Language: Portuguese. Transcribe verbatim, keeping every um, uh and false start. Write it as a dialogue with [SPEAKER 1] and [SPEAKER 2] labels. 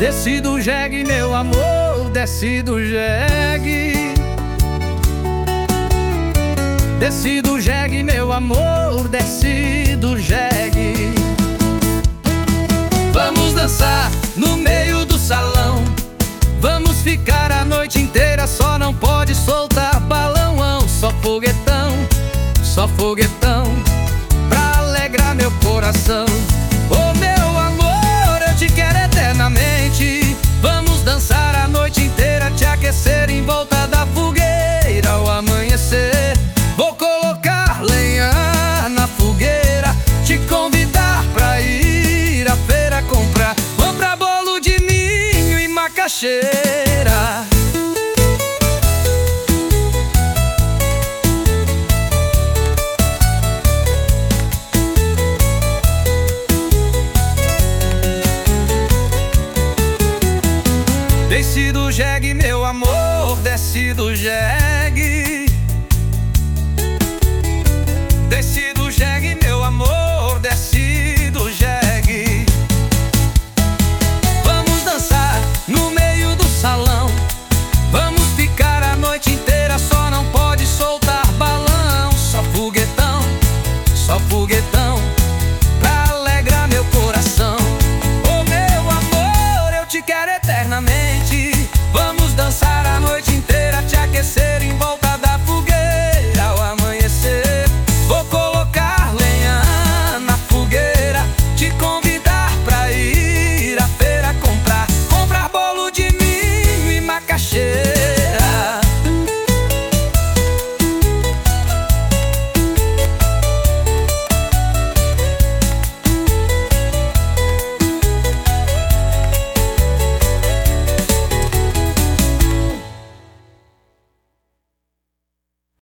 [SPEAKER 1] Desce do jegue, meu amor, desce do jegue. Desce do jegue, meu amor, desce do jegue. Vamos dançar no meio do salão. Vamos ficar a noite inteira, só não pode soltar balão. Só foguetão, só foguetão, pra alegrar meu coração. Ô meu amor, eu te quero eternamente. Vamos dançar a noite inteira, te aquecer em volta da fogueira. Ao amanhecer, vou colocar lenha na fogueira, te convidar pra ir à feira comprar. Comprar bolo de ninho e macaxeira. Desce do jegue, meu amor, desce do jegue.